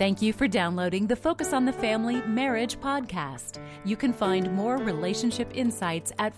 Thank you for downloading the Focus on the Family Marriage podcast. You can find more relationship insights at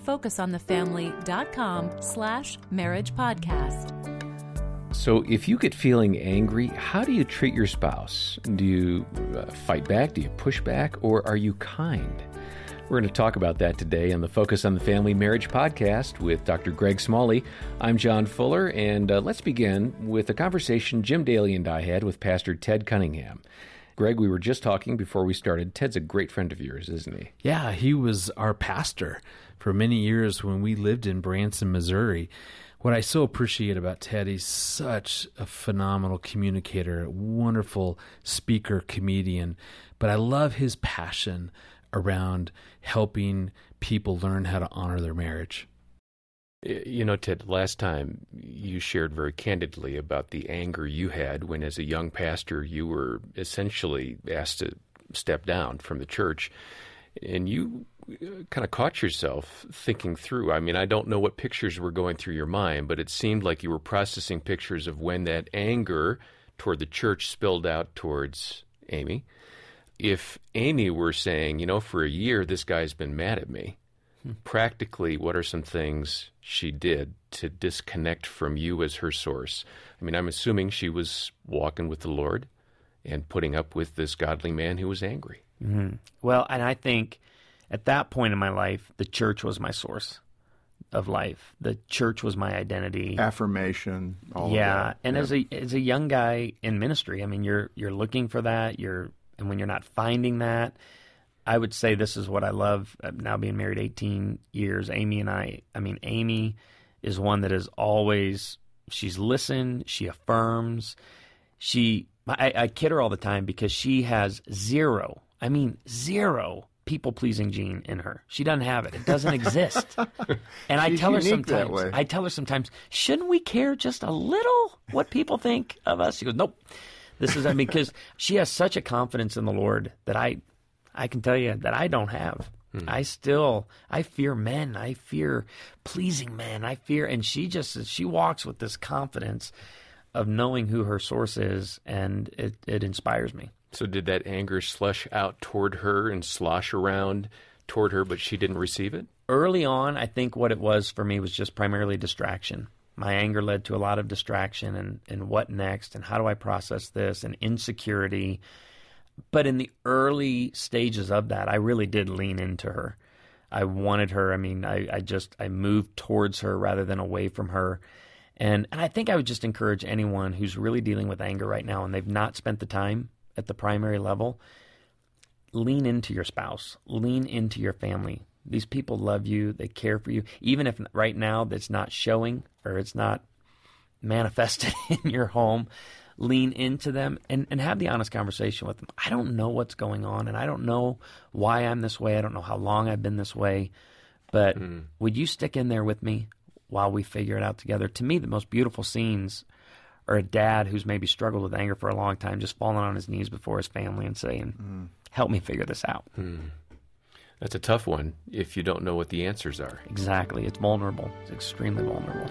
focusonthefamily.com/marriage podcast. So if you get feeling angry, how do you treat your spouse? Do you fight back? Do you push back? Or are you kind? We're going to talk about that today on the Focus on the Family Marriage podcast with Dr. Greg Smalley. I'm John Fuller, and let's begin with a conversation Jim Daly and I had with Pastor Ted Cunningham. Greg, we were just talking before we started. Ted's a great friend of yours, isn't he? Yeah, he was our pastor for many years when we lived in Branson, Missouri. What I so appreciate about Ted, he's such a phenomenal communicator, a wonderful speaker, comedian, but I love his passion around helping people learn how to honor their marriage. You know, Ted, last time you shared very candidly about the anger you had when, as a young pastor, you were essentially asked to step down from the church, and you kind of caught yourself thinking through. I mean, I don't know what pictures were going through your mind, but it seemed like you were processing pictures of when that anger toward the church spilled out towards Amy. If Amy were saying, you know, for a year, this guy's been mad at me, practically, what are some things she did to disconnect from you as her source? I mean, I'm assuming she was walking with the Lord and putting up with this godly man who was angry. Mm-hmm. Well, and I think at that point in my life, the church was my source of life. The church was my identity. Affirmation, all of that. And yeah. as a young guy in ministry, I mean, you're looking for that. And when you're not finding that, I would say this is what I love, now being married 18 years, Amy and I mean, Amy is one that is always, she's listened, she affirms, I kid her all the time because she has zero people-pleasing gene in her. She doesn't have it. It doesn't exist. And I tell her sometimes, shouldn't we care just a little what people think of us? She goes, nope. Because she has such a confidence in the Lord that I can tell you that I don't have. I fear men. I fear pleasing men. And she walks with this confidence of knowing who her source is, and it inspires me. So did that anger slush out toward her and slosh around toward her, but she didn't receive it? Early on, I think what it was for me was just primarily distraction. My anger led to a lot of distraction and what next and how do I process this and insecurity. But in the early stages of that, I really did lean into her. I wanted her. I mean, I moved towards her rather than away from her. And I think I would just encourage anyone who's really dealing with anger right now and they've not spent the time at the primary level, lean into your spouse, lean into your family. These people love you. They care for you. Even if right now that's not showing or it's not manifested in your home, lean into them and have the honest conversation with them. I don't know what's going on, and I don't know why I'm this way. I don't know how long I've been this way. But would you stick in there with me while we figure it out together? To me, the most beautiful scenes are a dad who's maybe struggled with anger for a long time, just falling on his knees before his family and saying, help me figure this out. That's a tough one if you don't know what the answers are. Exactly. It's vulnerable. It's extremely vulnerable.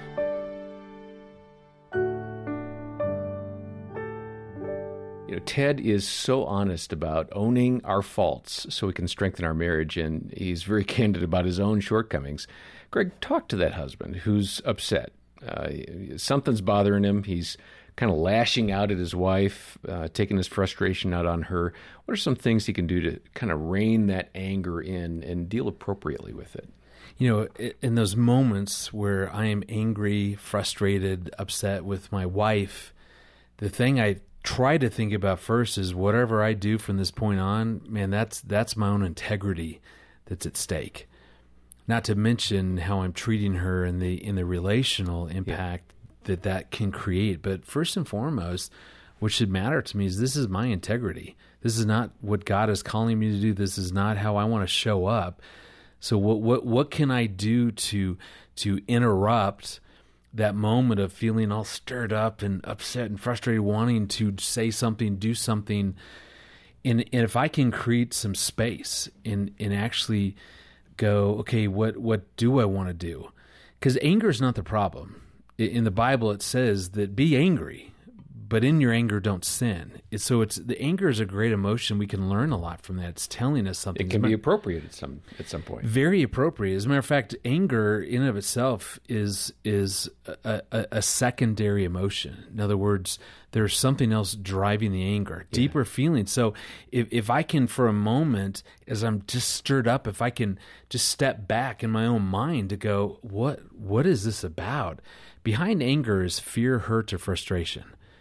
You know, Ted is so honest about owning our faults so we can strengthen our marriage, and he's very candid about his own shortcomings. Greg, talk to that husband who's upset. Something's bothering him. He's kind of lashing out at his wife, taking his frustration out on her. What are some things he can do to kind of rein that anger in and deal appropriately with it? You know, in those moments where I am angry, frustrated, upset with my wife, the thing I try to think about first is whatever I do from this point on, man, that's my own integrity that's at stake. Not to mention how I'm treating her and the relational impact that can create. But first and foremost, what should matter to me is this is my integrity. This is not what God is calling me to do. This is not how I want to show up. So what can I do to interrupt that moment of feeling all stirred up and upset and frustrated, wanting to say something, do something, and if I can create some space and actually go, okay, what do I want to do? Because anger is not the problem. In the Bible, it says that be angry, but in your anger, don't sin. So the anger is a great emotion. We can learn a lot from that. It's telling us something. It can be appropriate at some point. Very appropriate. As a matter of fact, anger in and of itself is a secondary emotion. In other words, there's something else driving the anger, deeper feelings. So if I can, for a moment, as I'm just stirred up, if I can just step back in my own mind to go, what is this about? Behind anger is fear, hurt, or frustration.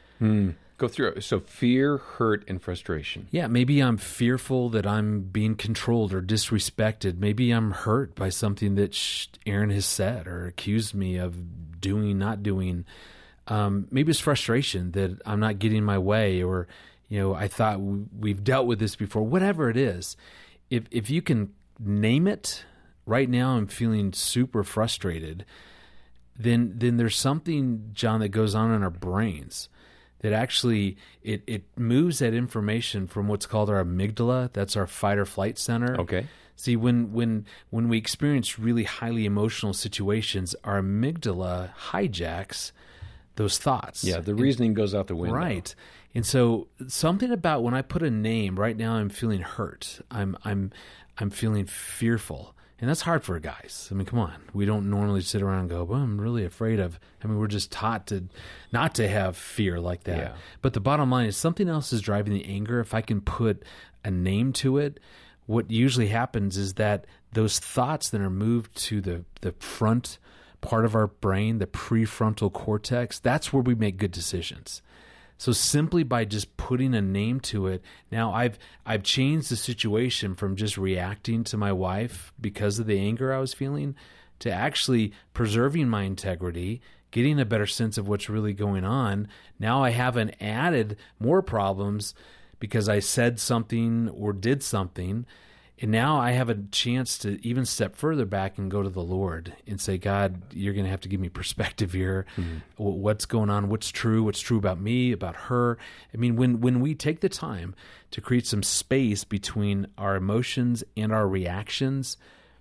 Go through it. So fear, hurt, and frustration. Yeah, maybe I'm fearful that I'm being controlled or disrespected. Maybe I'm hurt by something that Aaron has said or accused me of doing, not doing. Maybe it's frustration that I'm not getting my way, or I thought we've dealt with this before. Whatever it is, if you can name it, right now I'm feeling super frustrated. Then there's something, John, that goes on in our brains that actually it moves that information from what's called our amygdala. That's our fight or flight center. Okay. See, when we experience really highly emotional situations, our amygdala hijacks those thoughts. Yeah, the reasoning goes out the window. Right. And so something about when I put a name, right now I'm feeling hurt. I'm feeling fearful. And that's hard for guys. I mean, come on. We don't normally sit around and go, well, I'm really afraid of. I mean, we're just taught to not to have fear like that. Yeah. But the bottom line is something else is driving the anger. If I can put a name to it, what usually happens is that those thoughts that are moved to the front part of our brain, the prefrontal cortex, that's where we make good decisions. So simply by just putting a name to it, now I've changed the situation from just reacting to my wife because of the anger I was feeling to actually preserving my integrity, getting a better sense of what's really going on. Now I haven't added more problems because I said something or did something. And now I have a chance to even step further back and go to the Lord and say, God, you're going to have to give me perspective here. Mm-hmm. What's going on? What's true about me, about her? I mean, when we take the time to create some space between our emotions and our reactions,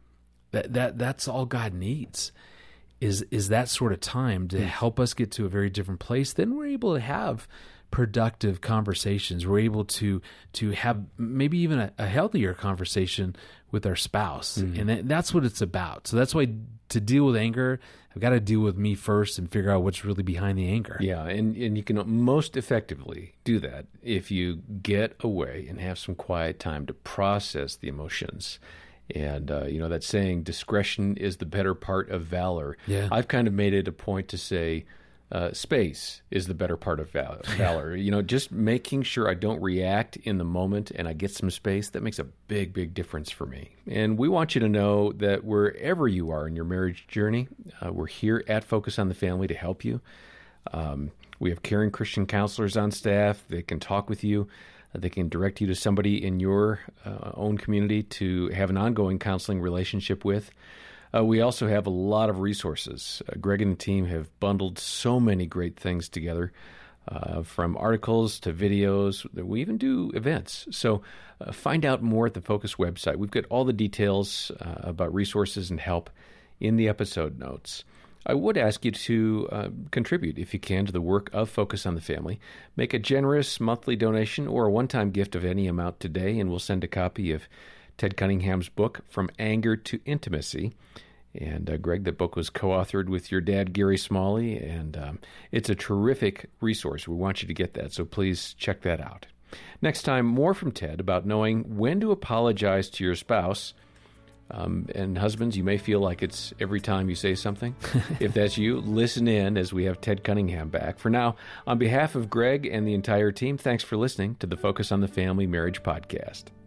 that's all God needs is that sort of time to help us get to a very different place. Then we're able to have productive conversations. We're able to have maybe even a healthier conversation with our spouse. Mm-hmm. And that's what it's about. So that's why to deal with anger, I've got to deal with me first and figure out what's really behind the anger. Yeah, and you can most effectively do that if you get away and have some quiet time to process the emotions. And, that saying, discretion is the better part of valor. Yeah. I've kind of made it a point to say, space is the better part of valor. Just making sure I don't react in the moment and I get some space, that makes a big, big difference for me. And we want you to know that wherever you are in your marriage journey, we're here at Focus on the Family to help you. We have caring Christian counselors on staff. They can talk with you. They can direct you to somebody in your own community to have an ongoing counseling relationship with. We also have a lot of resources. Greg and the team have bundled so many great things together, from articles to videos. We even do events. So find out more at the Focus website. We've got all the details about resources and help in the episode notes. I would ask you to contribute, if you can, to the work of Focus on the Family. Make a generous monthly donation or a one-time gift of any amount today, and we'll send a copy of Ted Cunningham's book, From Anger to Intimacy. And Greg, that book was co-authored with your dad, Gary Smalley, and it's a terrific resource. We want you to get that, so please check that out. Next time, more from Ted about knowing when to apologize to your spouse. And husbands, you may feel like it's every time you say something. If that's you, listen in as we have Ted Cunningham back. For now, on behalf of Greg and the entire team, thanks for listening to the Focus on the Family Marriage Podcast.